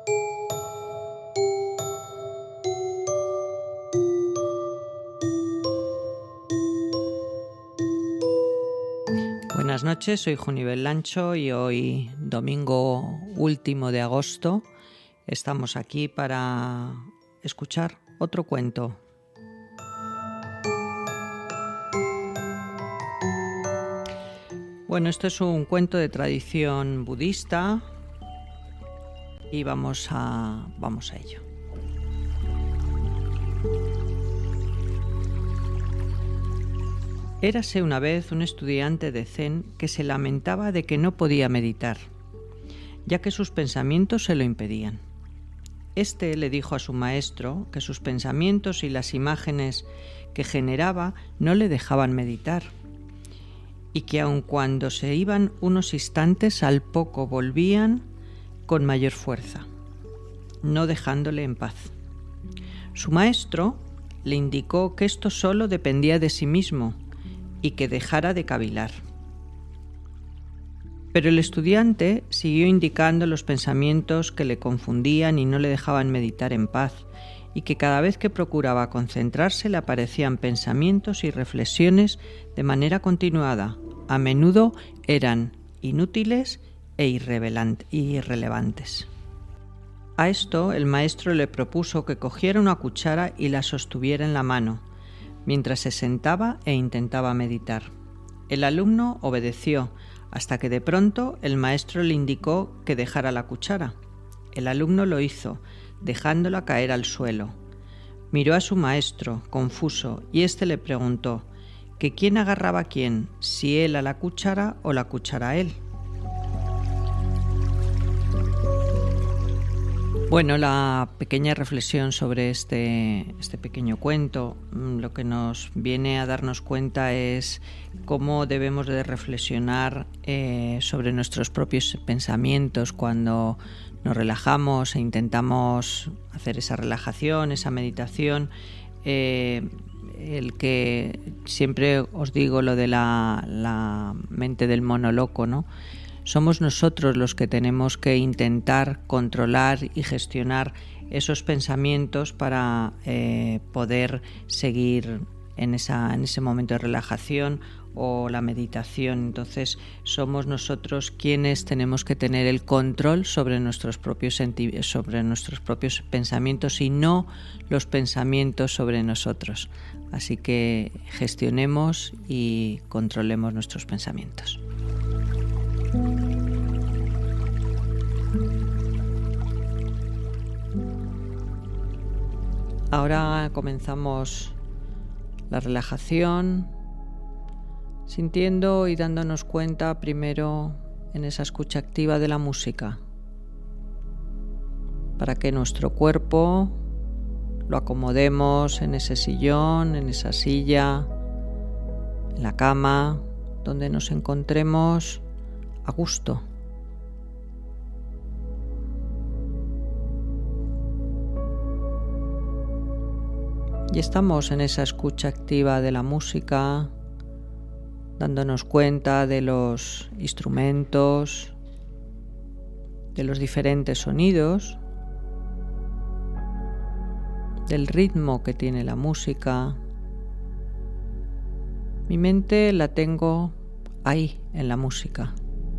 Buenas noches, soy Junivel Lancho y hoy, domingo último de agosto, estamos aquí para escuchar otro cuento. Bueno, esto es un cuento de tradición budista y vamos a ello. Érase una vez un estudiante de Zen que se lamentaba de que no podía meditar, ya que sus pensamientos se lo impedían. Este le dijo a su maestro que sus pensamientos y las imágenes que generaba no le dejaban meditar, y que aun cuando se iban unos instantes, al poco volvían con mayor fuerza, no dejándole en paz. Su maestro le indicó que esto solo dependía de sí mismo y que dejara de cavilar. Pero el estudiante siguió indicando los pensamientos que le confundían y no le dejaban meditar en paz, y que cada vez que procuraba concentrarse le aparecían pensamientos y reflexiones de manera continuada. A menudo eran inútiles e irrelevantes. A esto el maestro le propuso que cogiera una cuchara y la sostuviera en la mano, mientras se sentaba e intentaba meditar. El alumno obedeció, hasta que de pronto el maestro le indicó que dejara la cuchara. El alumno lo hizo, dejándola caer al suelo. Miró a su maestro, confuso, y éste le preguntó que quién agarraba a quién, si él a la cuchara o la cuchara a él. Bueno, la pequeña reflexión sobre este pequeño cuento, lo que nos viene a darnos cuenta es cómo debemos de reflexionar sobre nuestros propios pensamientos cuando nos relajamos e intentamos hacer esa relajación, esa meditación. El que siempre os digo lo de la mente del mono loco, ¿no? Somos nosotros los que tenemos que intentar controlar y gestionar esos pensamientos para poder seguir en ese momento de relajación o la meditación. Entonces somos nosotros quienes tenemos que tener el control sobre nuestros propios pensamientos y no los pensamientos sobre nosotros. Así que gestionemos y controlemos nuestros pensamientos. Ahora comenzamos la relajación, sintiendo y dándonos cuenta primero en esa escucha activa de la música, para que nuestro cuerpo lo acomodemos en ese sillón, en esa silla, en la cama, donde nos encontremos a gusto. Y estamos en esa escucha activa de la música, dándonos cuenta de los instrumentos, de los diferentes sonidos, del ritmo que tiene la música. Mi mente la tengo ahí, en la música.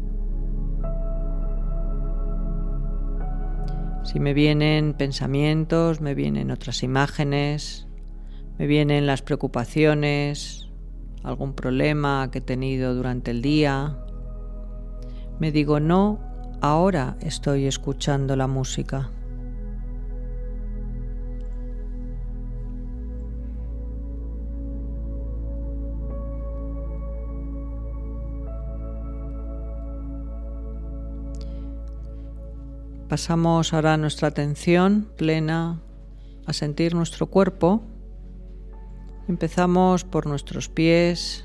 Si me vienen pensamientos, me vienen otras imágenes, me vienen las preocupaciones, algún problema que he tenido durante el día, me digo, no, ahora estoy escuchando la música. Pasamos ahora nuestra atención plena a sentir nuestro cuerpo. Empezamos por nuestros pies,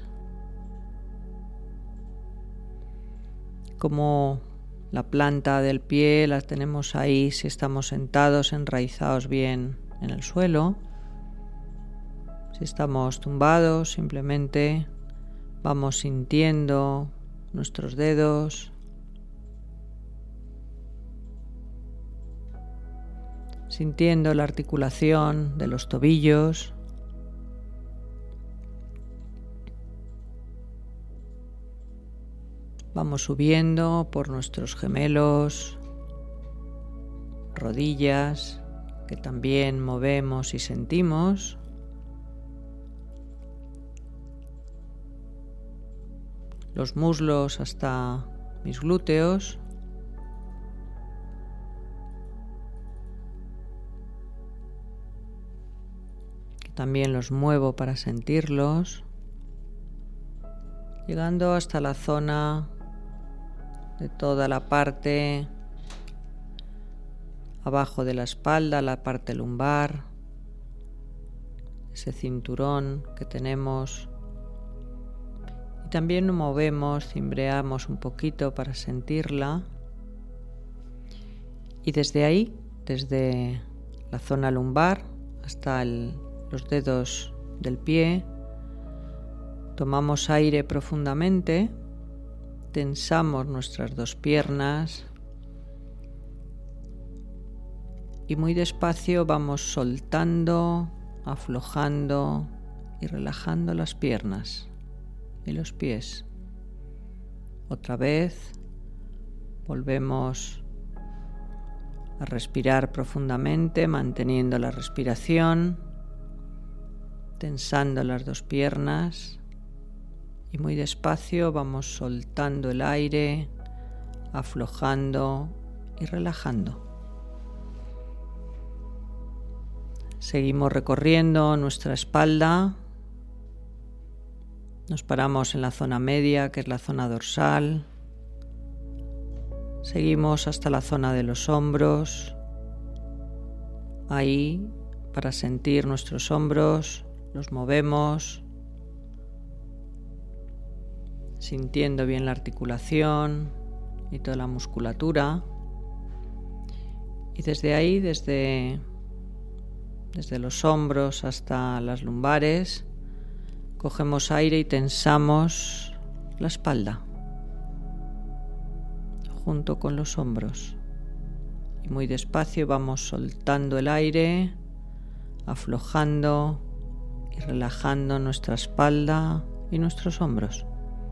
como la planta del pie la tenemos ahí si estamos sentados, enraizados bien en el suelo. Si estamos tumbados, simplemente vamos sintiendo nuestros dedos. sintiendo la articulación de los tobillos. Vamos subiendo por nuestros gemelos, rodillas, que también movemos y sentimos. Los muslos hasta mis glúteos. Que también los muevo para sentirlos. Llegando hasta la zona de toda la parte abajo de la espalda, la parte lumbar, ese cinturón que tenemos. Y también nos movemos, cimbreamos un poquito para sentirla. Y desde ahí, desde la zona lumbar hasta los dedos del pie, tomamos aire profundamente. Tensamos nuestras dos piernas y muy despacio vamos soltando, aflojando y relajando las piernas y los pies. Otra vez volvemos a respirar profundamente, manteniendo la respiración, tensando las dos piernas. Y muy despacio vamos soltando el aire, aflojando y relajando. Seguimos recorriendo nuestra espalda. Nos paramos en la zona media, que es la zona dorsal. Seguimos hasta la zona de los hombros. Ahí, para sentir nuestros hombros, los movemos, sintiendo bien la articulación y toda la musculatura. Y desde ahí, desde los hombros hasta las lumbares, cogemos aire y tensamos la espalda junto con los hombros. Y muy despacio vamos soltando el aire, aflojando y relajando nuestra espalda y nuestros hombros.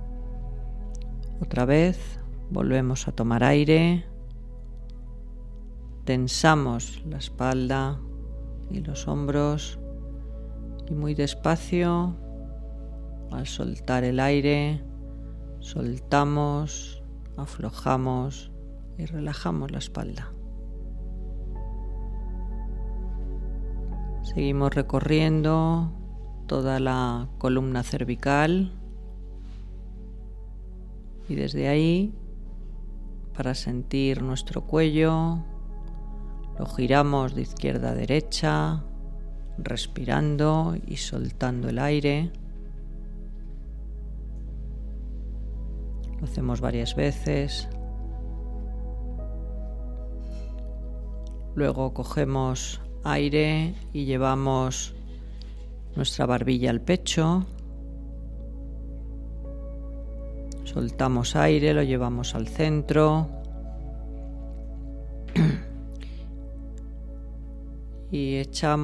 Otra vez volvemos a tomar aire, tensamos la espalda y los hombros y muy despacio, al soltar el aire, soltamos, aflojamos y relajamos la espalda. Seguimos recorriendo toda la columna cervical. Y desde ahí, para sentir nuestro cuello, lo giramos de izquierda a derecha, respirando y soltando el aire. Lo hacemos varias veces. Luego cogemos aire y llevamos nuestra barbilla al pecho. Soltamos aire, lo llevamos al centro y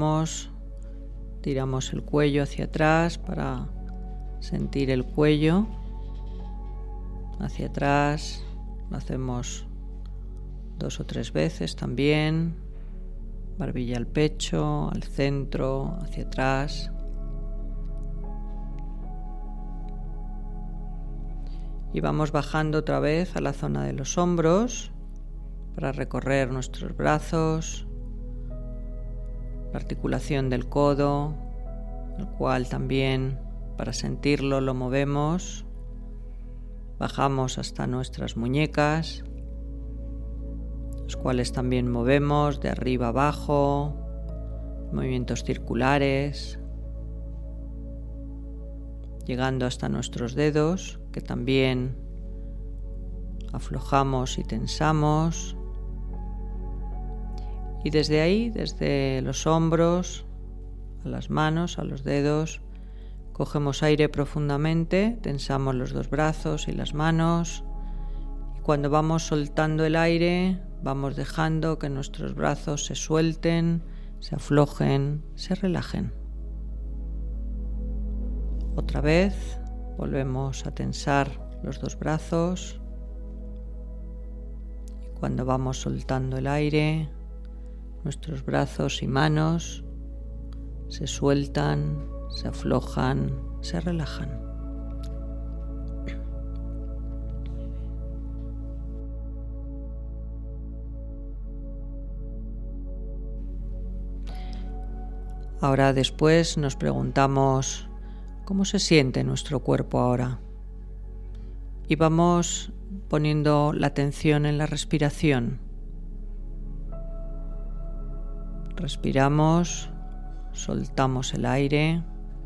tiramos el cuello hacia atrás para sentir el cuello hacia atrás. Lo hacemos 2 o 3 veces también. Barbilla al pecho, al centro, hacia atrás. Y vamos bajando otra vez a la zona de los hombros para recorrer nuestros brazos, la articulación del codo, el cual también para sentirlo lo movemos. Bajamos hasta nuestras muñecas, los cuales también movemos de arriba abajo, movimientos circulares, llegando hasta nuestros dedos, que también aflojamos y tensamos. Y desde ahí, desde los hombros a las manos, a los dedos, cogemos aire profundamente, tensamos los 2 brazos y las manos. Y cuando vamos soltando el aire, vamos dejando que nuestros brazos se suelten, se aflojen, se relajen. Otra vez volvemos a tensar los dos brazos. Y cuando vamos soltando el aire, nuestros brazos y manos se sueltan, se aflojan, se relajan. Ahora después nos preguntamos cómo se siente nuestro cuerpo ahora. Y vamos poniendo la atención en la respiración. Respiramos, soltamos el aire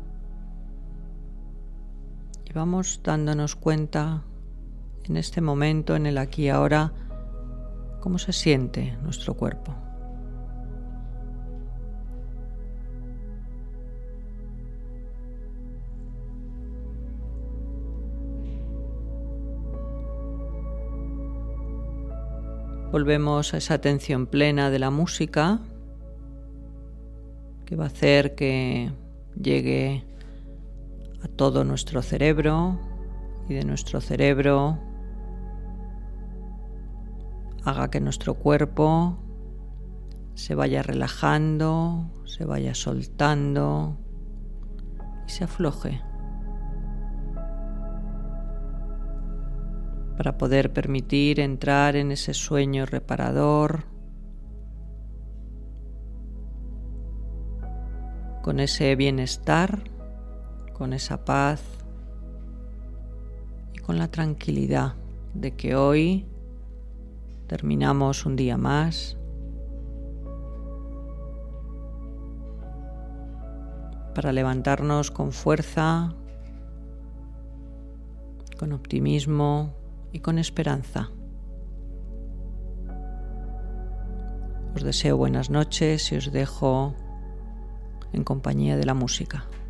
y vamos dándonos cuenta en este momento, en el aquí y ahora, cómo se siente nuestro cuerpo. Volvemos a esa atención plena de la música que va a hacer que llegue a todo nuestro cerebro y de nuestro cerebro haga que nuestro cuerpo se vaya relajando, se vaya soltando y se afloje, para poder permitir entrar en ese sueño reparador, con ese bienestar, con esa paz y con la tranquilidad de que hoy terminamos un día más para levantarnos con fuerza, con optimismo y con esperanza. Os deseo buenas noches y os dejo en compañía de la música.